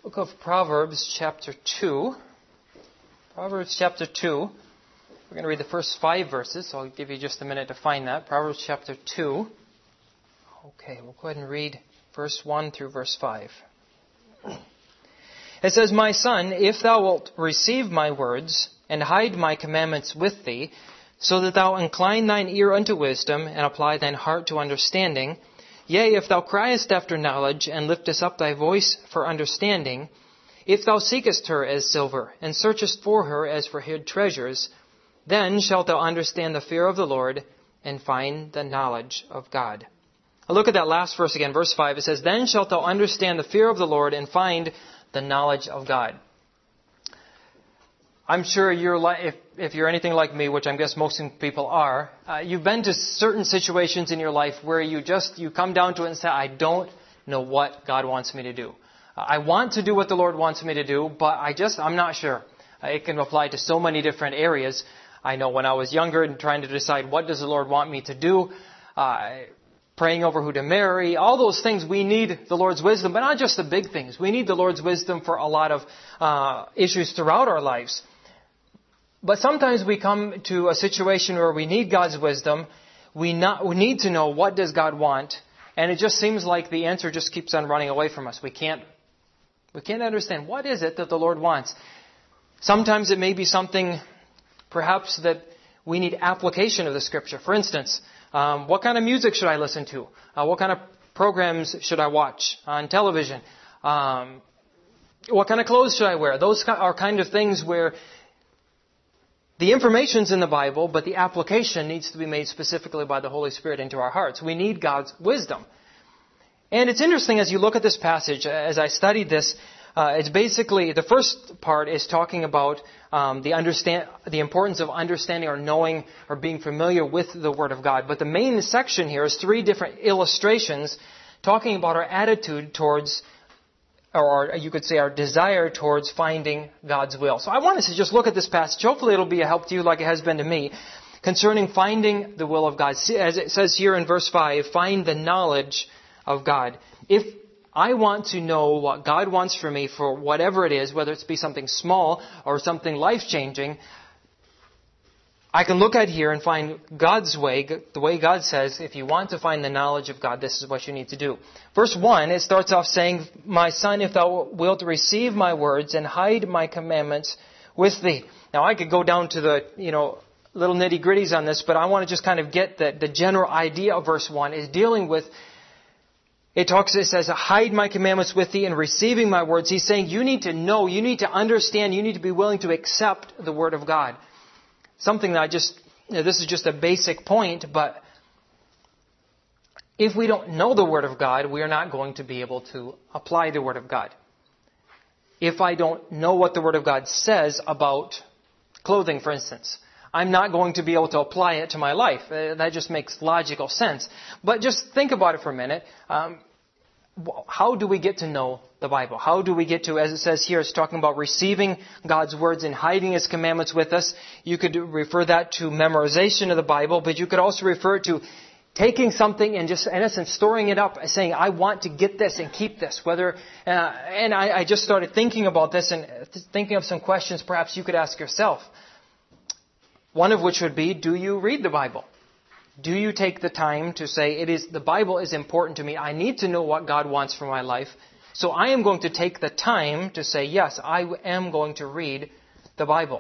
Book of Proverbs, chapter 2. Proverbs, chapter 2. We're going to read the first 5 verses, so I'll give you just a minute to find that. Proverbs, chapter 2. Okay, we'll go ahead and read verse 1 through verse 5. It says, My son, if thou wilt receive my words, and hide my commandments with thee, so that thou incline thine ear unto wisdom, and apply thine heart to understanding, yea, if thou criest after knowledge, and liftest up thy voice for understanding, if thou seekest her as silver, and searchest for her as for hid treasures, then shalt thou understand the fear of the Lord, and find the knowledge of God. Now look at that last verse again, verse 5. It says, Then shalt thou understand the fear of the Lord, and find the knowledge of God. I'm sure if you're anything like me, which I guess most people are, you've been to certain situations in your life where you come down to it and say, I don't know what God wants me to do. I want to do what the Lord wants me to do, but I'm not sure. It can apply to so many different areas. I know when I was younger and trying to decide what does the Lord want me to do, praying over who to marry, all those things, we need the Lord's wisdom, but not just the big things. We need the Lord's wisdom for a lot of issues throughout our lives. But sometimes we come to a situation where we need God's wisdom. We need to know what does God want, and it just seems like the answer just keeps on running away from us. We can't understand what is it that the Lord wants. Sometimes it may be something perhaps that we need application of the Scripture. For instance, what kind of music should I listen to? What kind of programs should I watch on television? What kind of clothes should I wear? Those are kind of things where the information's in the Bible, but the application needs to be made specifically by the Holy Spirit into our hearts. We need God's wisdom. And it's interesting as you look at this passage, as I studied this, it's basically, the first part is talking about the importance of understanding or knowing or being familiar with the Word of God. But the main section here is 3 different illustrations talking about our attitude towards, or you could say our desire towards finding God's will. So I want us to just look at this passage. Hopefully it'll be a help to you like it has been to me concerning finding the will of God. As it says here in verse 5, find the knowledge of God. If I want to know what God wants for me for whatever it is, whether it be something small or something life-changing, I can look at here and find God's way, the way God says, if you want to find the knowledge of God, this is what you need to do. Verse 1, it starts off saying, My son, if thou wilt receive my words and hide my commandments with thee. Now I could go down to the, little nitty-gritties on this, but I want to just kind of get the general idea of verse 1 is dealing with, it says, hide my commandments with thee and receiving my words. He's saying you need to know, you need to understand, you need to be willing to accept the Word of God. Something that this is just a basic point, but if we don't know the Word of God, we are not going to be able to apply the Word of God. If I don't know what the Word of God says about clothing, for instance, I'm not going to be able to apply it to my life. That just makes logical sense. But just think about it for a minute. How do we get to know the Bible? How do we get to, as it says here, it's talking about receiving God's words and hiding His commandments with us. You could refer that to memorization of the Bible, but you could also refer to taking something and just, in essence, storing it up, saying, I want to get this and keep this. And I just started thinking about this and thinking of some questions perhaps you could ask yourself. One of which would be, do you read the Bible? Do you take the time to say, the Bible is important to me. I need to know what God wants for my life. So I am going to take the time to say, yes, I am going to read the Bible.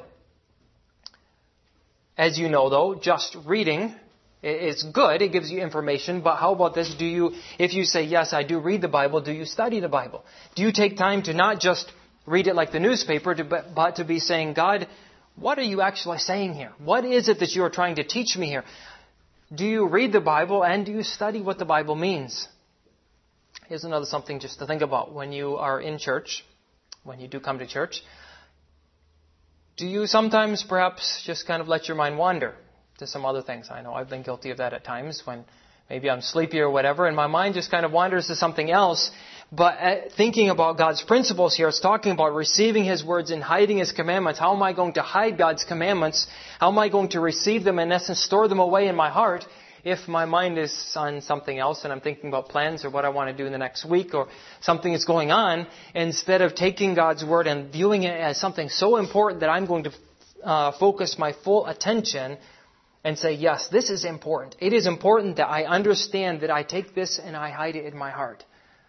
As you know, though, just reading is good. It gives you information. But how about this? If you say, yes, I do read the Bible, do you study the Bible? Do you take time to not just read it like the newspaper, but to be saying, God, what are you actually saying here? What is it that you are trying to teach me here? Do you read the Bible and do you study what the Bible means? Here's another something just to think about. When you are in church, when you do come to church, do you sometimes perhaps just kind of let your mind wander to some other things? I know I've been guilty of that at times when maybe I'm sleepy or whatever, and my mind just kind of wanders to something else. But thinking about God's principles here, it's talking about receiving His words and hiding His commandments. How am I going to hide God's commandments? How am I going to receive them, in essence, store them away in my heart? if my mind is on something else and I'm thinking about plans or what I want to do in the next week or something that's going on, instead of taking God's Word and viewing it as something so important that I'm going to focus my full attention and say, yes, this is important. It is important that I understand that I take this and I hide it in my heart.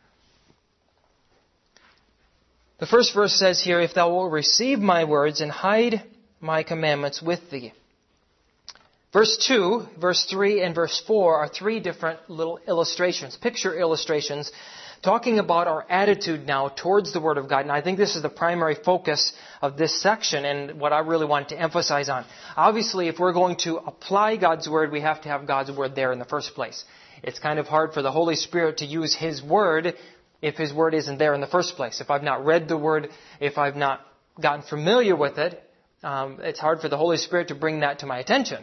The first verse says here, if thou wilt receive my words and hide my commandments with thee. Verse 2, verse 3, and verse 4 are three different little illustrations, picture illustrations, talking about our attitude now towards the Word of God. And I think this is the primary focus of this section and what I really want to emphasize on. Obviously, if we're going to apply God's Word, we have to have God's Word there in the first place. It's kind of hard for the Holy Spirit to use His Word if His Word isn't there in the first place. If I've not read the Word, if I've not gotten familiar with it, it's hard for the Holy Spirit to bring that to my attention.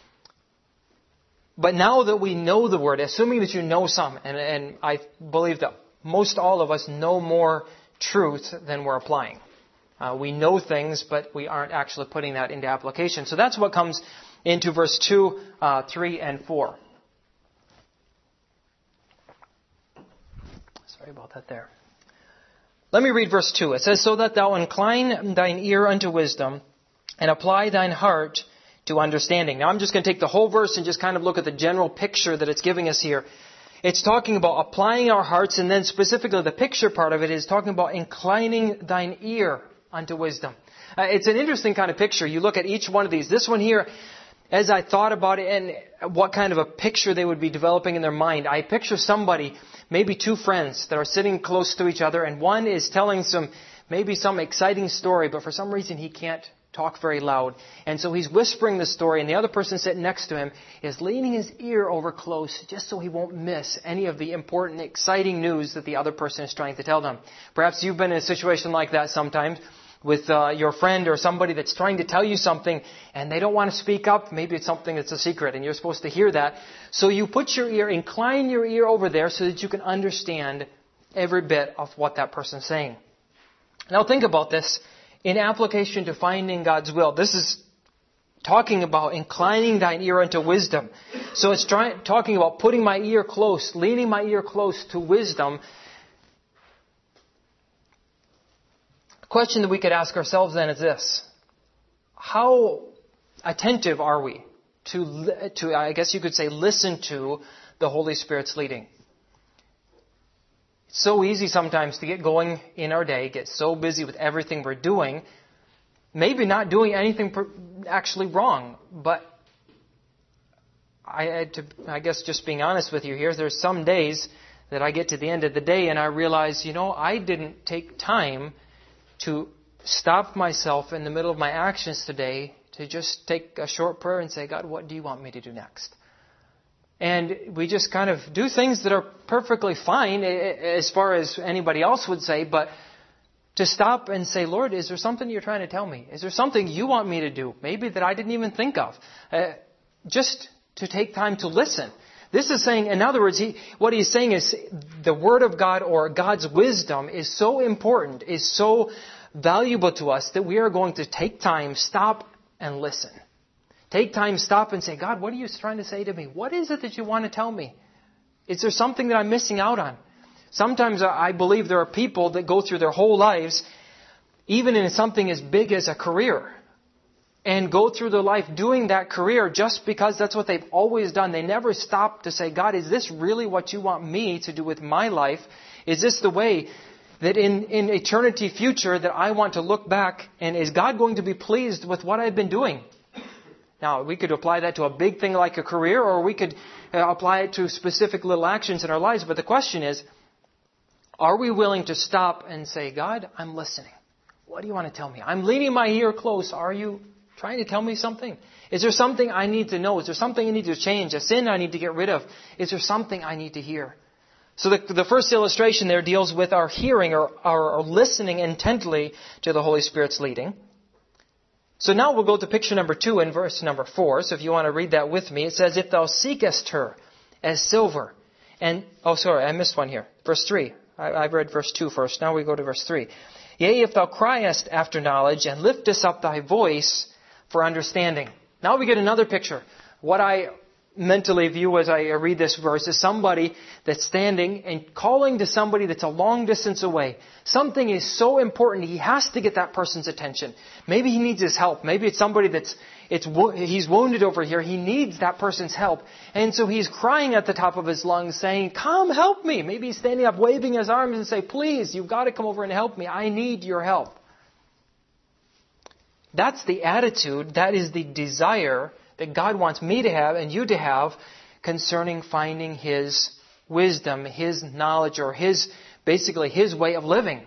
But now that we know the Word, assuming that you know some, and I believe that most all of us know more truth than we're applying. We know things, but we aren't actually putting that into application. So that's what comes into verse 2, 3, and 4. Sorry about that there. Let me read verse 2. It says, so that thou incline thine ear unto wisdom, and apply thine heart to understanding. Now I'm just going to take the whole verse and just kind of look at the general picture that it's giving us here. It's talking about applying our hearts, and then specifically the picture part of it is talking about inclining thine ear unto wisdom. It's an interesting kind of picture. You look at each one of these. This one here, as I thought about it and what kind of a picture they would be developing in their mind, I picture somebody, maybe two friends that are sitting close to each other, and one is telling maybe some exciting story, but for some reason he can't talk very loud. And so he's whispering the story, and the other person sitting next to him is leaning his ear over close just so he won't miss any of the important, exciting news that the other person is trying to tell them. Perhaps you've been in a situation like that sometimes with your friend or somebody that's trying to tell you something and they don't want to speak up. Maybe it's something that's a secret and you're supposed to hear that. So you incline your ear over there so that you can understand every bit of what that person's saying. Now think about this. In application to finding God's will, this is talking about inclining thine ear unto wisdom. So it's talking about putting my ear close, leaning my ear close to wisdom. The question that we could ask ourselves then is this. How attentive are we to, I guess you could say, listen to the Holy Spirit's leading? It's so easy sometimes to get going in our day, get so busy with everything we're doing, maybe not doing anything actually wrong, but I guess just being honest with you here, there's some days that I get to the end of the day and I realize, I didn't take time to stop myself in the middle of my actions today to just take a short prayer and say, God, what do you want me to do next? And we just kind of do things that are perfectly fine as far as anybody else would say, but to stop and say, Lord, is there something you're trying to tell me? Is there something you want me to do? Maybe that I didn't even think of. Just to take time to listen. This is saying, in other words, what he's saying is the Word of God or God's wisdom is so important, is so valuable to us that we are going to take time, stop, and listen. Take time, stop, and say, God, what are you trying to say to me? What is it that you want to tell me? Is there something that I'm missing out on? Sometimes I believe there are people that go through their whole lives, even in something as big as a career, and go through their life doing that career just because that's what they've always done. They never stop to say, God, is this really what you want me to do with my life? Is this the way that in eternity future that I want to look back, and is God going to be pleased with what I've been doing? Now, we could apply that to a big thing like a career, or we could apply it to specific little actions in our lives. But the question is, are we willing to stop and say, God, I'm listening. What do you want to tell me? I'm leaning my ear close. Are you trying to tell me something? Is there something I need to know? Is there something I need to change? A sin I need to get rid of? Is there something I need to hear? So the first illustration there deals with our hearing or our listening intently to the Holy Spirit's leading. So now we'll go to picture number 2 in verse number 4. So if you want to read that with me, it says, if thou seekest her as silver, and, I missed one here. Verse 3. I read verse 2 first. Now we go to verse 3. Yea, if thou criest after knowledge, and liftest up thy voice for understanding. Now we get another picture. What I mentally view as I read this verse is somebody that's standing and calling to somebody that's a long distance away. Something is so important, he has to get that person's attention. Maybe he needs his help. Maybe it's somebody he's wounded over here. He needs that person's help. And so he's crying at the top of his lungs saying, come help me. Maybe he's standing up waving his arms and say, please, you've got to come over and help me. I need your help. That's the attitude, that is the desire that God wants me to have and you to have concerning finding His wisdom, His knowledge, or basically His way of living.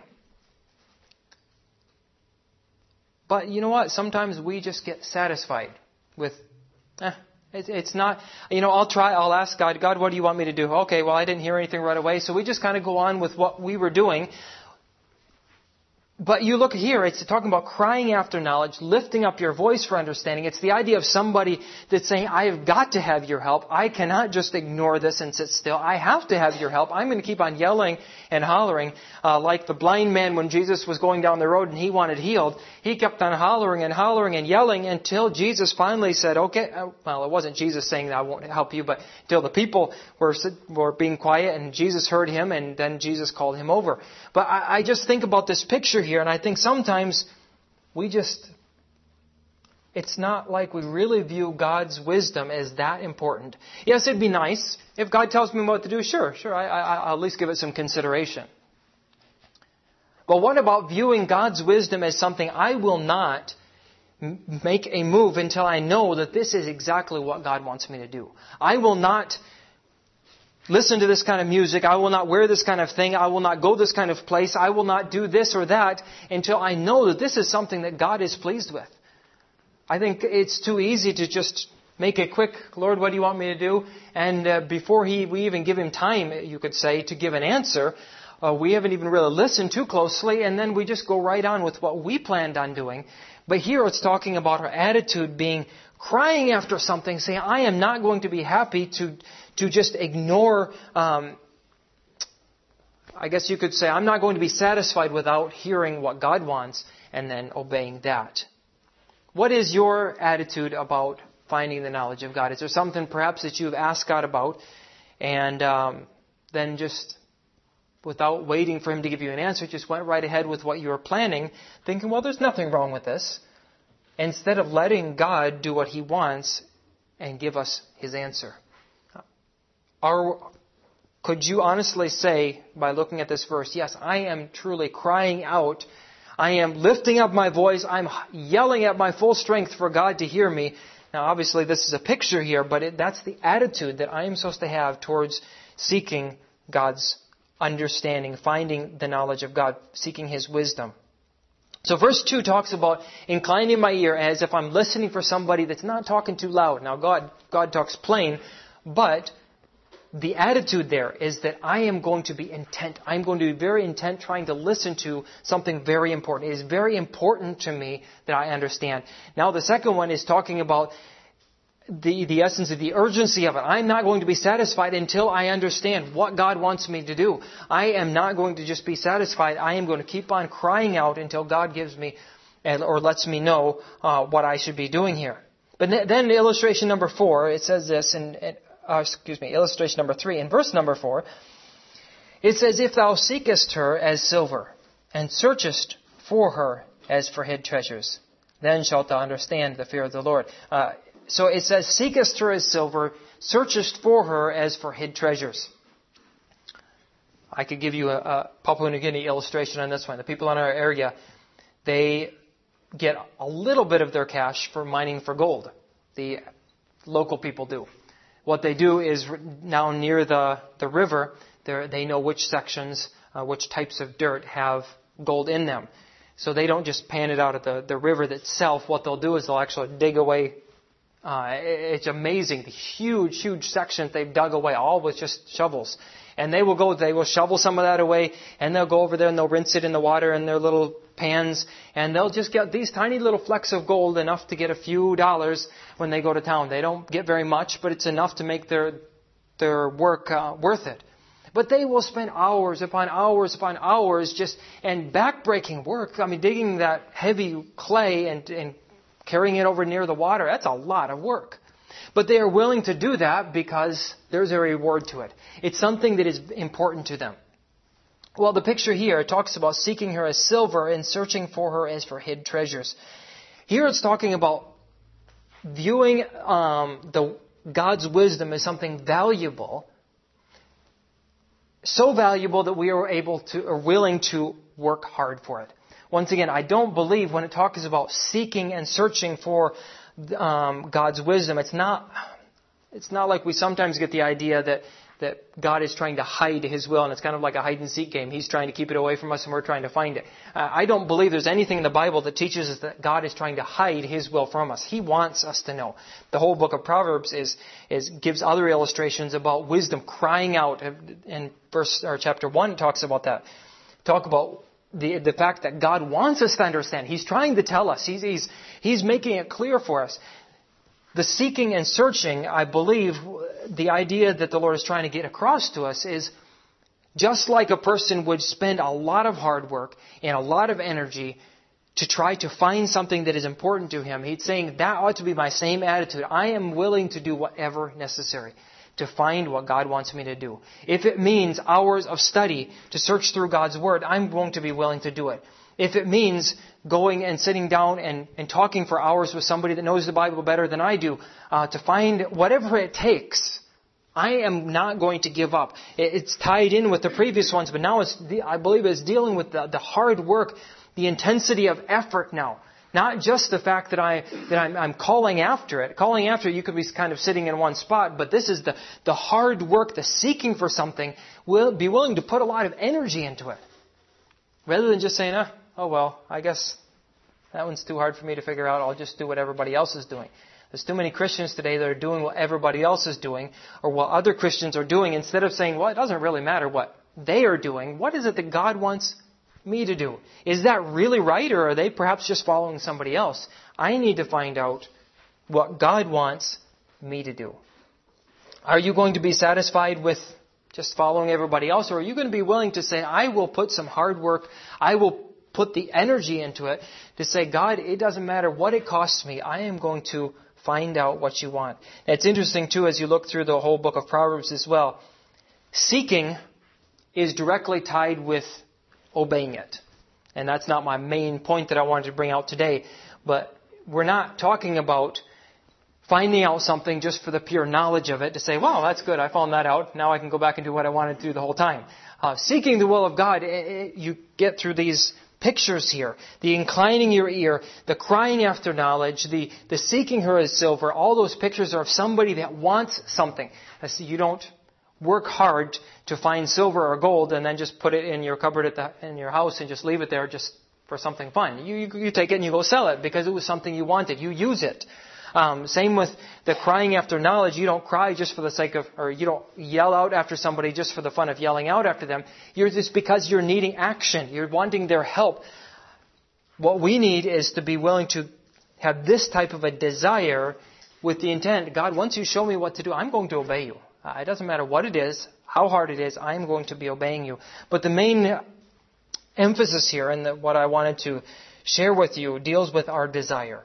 But you know what? Sometimes we just get satisfied with, it's not, I'll ask God, what do you want me to do? Okay, well, I didn't hear anything right away, so we just kind of go on with what we were doing. But you look here, it's talking about crying after knowledge, lifting up your voice for understanding. It's the idea of somebody that's saying, I have got to have your help. I cannot just ignore this and sit still. I have to have your help. I'm going to keep on yelling and hollering. Like the blind man when Jesus was going down the road and he wanted healed. He kept on hollering and hollering and yelling until Jesus finally said, okay, well, it wasn't Jesus saying that I won't help you, but until the people were being quiet and Jesus heard him and then Jesus called him over. But I just think about this picture here, and I think sometimes it's not like we really view God's wisdom as that important. Yes, it'd be nice. If God tells me what to do, sure, I'll at least give it some consideration. But what about viewing God's wisdom as something I will not make a move until I know that this is exactly what God wants me to do? I will not listen to this kind of music. I will not wear this kind of thing. I will not go this kind of place. I will not do this or that until I know that this is something that God is pleased with. I think it's too easy to just make a quick, Lord, what do you want me to do? And before we even give Him time, you could say, to give an answer, we haven't even really listened too closely, and then we just go right on with what we planned on doing. But here it's talking about our attitude being crying after something, saying, I am not going to be happy to just ignore, I guess you could say, I'm not going to be satisfied without hearing what God wants and then obeying that. What is your attitude about finding the knowledge of God? Is there something perhaps that you've asked God about and then just without waiting for Him to give you an answer, just went right ahead with what you were planning, thinking, well, there's nothing wrong with this, instead of letting God do what He wants and give us His answer? Could you honestly say, by looking at this verse, yes, I am truly crying out, I am lifting up my voice, I'm yelling at my full strength for God to hear me. Now obviously this is a picture here, but that's the attitude that I am supposed to have towards seeking God's understanding, finding the knowledge of God, seeking His wisdom. So verse 2 talks about inclining my ear as if I'm listening for somebody that's not talking too loud. Now God talks plain, but the attitude there is that I am going to be intent. I'm going to be very intent trying to listen to something very important. It is very important to me that I understand. Now the second one is talking about the essence of the urgency of it. I'm not going to be satisfied until I understand what God wants me to do. I am not going to just be satisfied. I am going to keep on crying out until God gives me or lets me know what I should be doing here. But then illustration number 4, it says this illustration number 3. In verse number 4, it says, if thou seekest her as silver, and searchest for her as for hid treasures, then shalt thou understand the fear of the Lord. So it says, seekest her as silver, searchest for her as for hid treasures. I could give you a Papua New Guinea illustration on this one. The people in our area, they get a little bit of their cash for mining for gold. The local people do. What they do is now near the river, they know which sections, which types of dirt have gold in them. So they don't just pan it out at the river itself. What they'll do is they'll actually dig away. It's amazing, the huge sections they've dug away, all with just shovels. And they will shovel some of that away, and they'll go over there and they'll rinse it in the water in their little pans, and they'll just get these tiny little flecks of gold, enough to get a few dollars when they go to town. They don't get very much, but it's enough to make their work worth it. But they will spend hours upon hours and backbreaking work. I mean, digging that heavy clay and carrying it over near the water, that's a lot of work. But they are willing to do that because there's a reward to it. It's something that is important to them. Well, the picture here talks about seeking her as silver and searching for her as for hid treasures. Here it's talking about viewing God's wisdom as something valuable, so valuable that we are willing to work hard for it. Once again, I don't believe when it talks about seeking and searching for God's wisdom, it's not like we sometimes get the idea that God is trying to hide His will, and it's kind of like a hide-and-seek game. He's trying to keep it away from us, and we're trying to find it. I don't believe there's anything in the Bible that teaches us that God is trying to hide His will from us. He wants us to know. The whole book of Proverbs gives other illustrations about wisdom crying out. In chapter 1 talks about that. Talk about the fact that God wants us to understand. He's trying to tell us. He's making it clear for us. The seeking and searching, I believe, the idea that the Lord is trying to get across to us is just like a person would spend a lot of hard work and a lot of energy to try to find something that is important to him. He's saying that ought to be my same attitude. I am willing to do whatever necessary to find what God wants me to do. If it means hours of study to search through God's Word, I'm going to be willing to do it. If it means going and sitting down and talking for hours with somebody that knows the Bible better than I do, to find whatever it takes, I am not going to give up. It's tied in with the previous ones, but now I believe it's dealing with the hard work, the intensity of effort now. Not just the fact that I'm calling after it. Calling after it, you could be kind of sitting in one spot, but this is the hard work, the seeking for something. Will be willing to put a lot of energy into it. Rather than just saying, oh well, I guess that one's too hard for me to figure out. I'll just do what everybody else is doing. There's too many Christians today that are doing what everybody else is doing or what other Christians are doing instead of saying, well, it doesn't really matter what they are doing. What is it that God wants me to do? Is that really right, or are they perhaps just following somebody else? I need to find out what God wants me to do. Are you going to be satisfied with just following everybody else, or are you going to be willing to say, I will put some hard work, I will put the energy into it to say, God, it doesn't matter what it costs me, I am going to find out what you want. Now, it's interesting too, as you look through the whole book of Proverbs as well, seeking is directly tied with obeying it. And that's not my main point that I wanted to bring out today. But we're not talking about finding out something just for the pure knowledge of it to say, wow, that's good, I found that out. Now I can go back and do what I wanted to do the whole time. Seeking the will of God, you get through these pictures here. The inclining your ear, the crying after knowledge, the seeking her as silver, all those pictures are of somebody that wants something. You don't work hard to find silver or gold and then just put it in your cupboard in your house and just leave it there just for something fun. You take it and you go sell it because it was something you wanted. You use it. Same with the crying after knowledge. You don't cry just for the sake of, or you don't yell out after somebody just for the fun of yelling out after them. You're just because you're needing action. You're wanting their help. What we need is to be willing to have this type of a desire with the intent, God, once you show me what to do, I'm going to obey you. It doesn't matter what it is, how hard it is, I'm going to be obeying you. But the main emphasis here, and what I wanted to share with you, deals with our desire.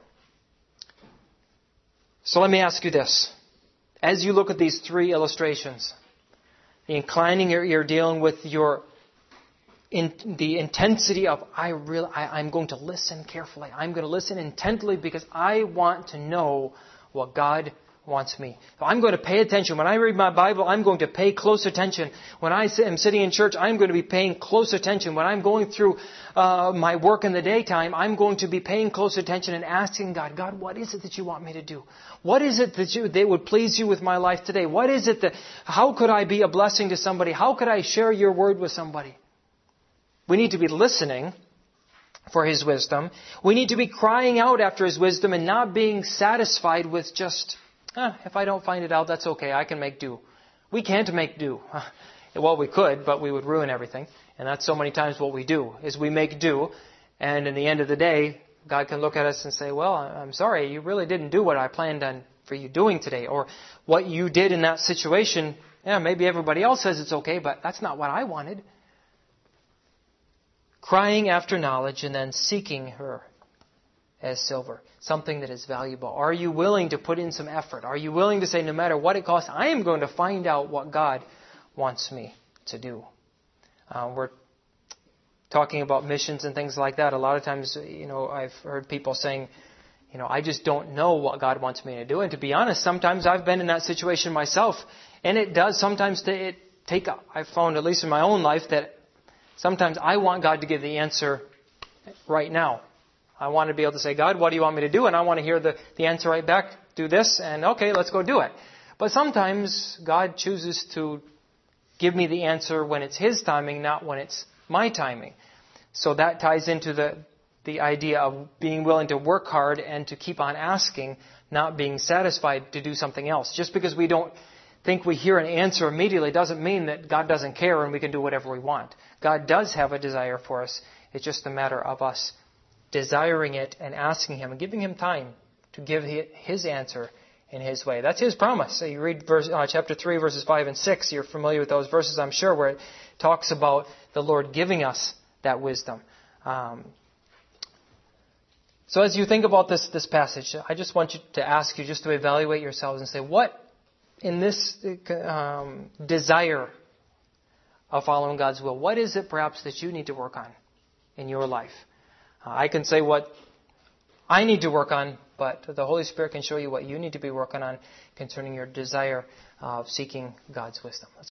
So let me ask you this. As you look at these three illustrations, the inclining your ear dealing with the intensity of, I'm going to listen carefully. I'm going to listen intently because I want to know what God wants me. So I'm going to pay attention. When I read my Bible, I'm going to pay close attention. When I am sitting in church, I'm going to be paying close attention. When I'm going through my work in the daytime, I'm going to be paying close attention and asking God, God, what is it that you want me to do? What is it that would please you with my life today? What is it how could I be a blessing to somebody? How could I share your word with somebody? We need to be listening for His wisdom. We need to be crying out after His wisdom and not being satisfied with just, if I don't find it out, that's okay. I can make do. We can't make do. Well, we could, but we would ruin everything. And that's so many times what we do, is we make do. And in the end of the day, God can look at us and say, well, I'm sorry, you really didn't do what I planned on for you doing today. Or what you did in that situation, maybe everybody else says it's okay, but that's not what I wanted. Crying after knowledge and then seeking her as silver, something that is valuable? Are you willing to put in some effort? Are you willing to say, no matter what it costs, I am going to find out what God wants me to do? We're talking about missions and things like that. A lot of times, I've heard people saying, I just don't know what God wants me to do. And to be honest, sometimes I've been in that situation myself. And it does sometimes I've found, at least in my own life, that sometimes I want God to give the answer right now. I want to be able to say, God, what do you want me to do? And I want to hear the answer right back. Do this, and okay, let's go do it. But sometimes God chooses to give me the answer when it's His timing, not when it's my timing. So that ties into the idea of being willing to work hard and to keep on asking, not being satisfied to do something else. Just because we don't think we hear an answer immediately doesn't mean that God doesn't care and we can do whatever we want. God does have a desire for us. It's just a matter of us desiring it and asking Him and giving Him time to give His answer in His way. That's His promise. So you read chapter 3, verses 5 and 6. You're familiar with those verses, I'm sure, where it talks about the Lord giving us that wisdom. So as you think about this passage, I just want you to ask you just to evaluate yourselves and say, what in this desire of following God's will, what is it perhaps that you need to work on in your life? I can say what I need to work on, but the Holy Spirit can show you what you need to be working on concerning your desire of seeking God's wisdom.